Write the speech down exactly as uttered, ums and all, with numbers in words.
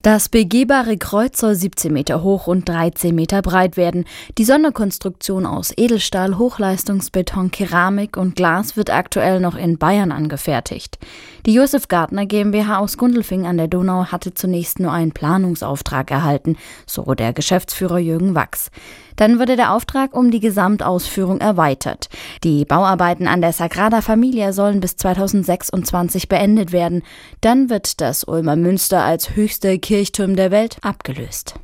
Das begehbare Kreuz soll siebzehn Meter hoch und dreizehn Meter breit werden. Die Sonderkonstruktion aus Edelstahl, Hochleistungsbeton, Keramik und Glas wird aktuell noch in Bayern angefertigt. Die Josef Gardner GmbH aus Gundelfing an der Donau hatte zunächst nur einen Planungsauftrag erhalten, so der Geschäftsführer Jürgen Wachs. Dann wurde der Auftrag um die Gesamtausführung erweitert. Die Bauarbeiten an der Sagrada Familia sollen bis zweitausendsechsundzwanzig beendet werden. Dann wird das Ulmer Münster als höchster Kirchturm der Welt abgelöst.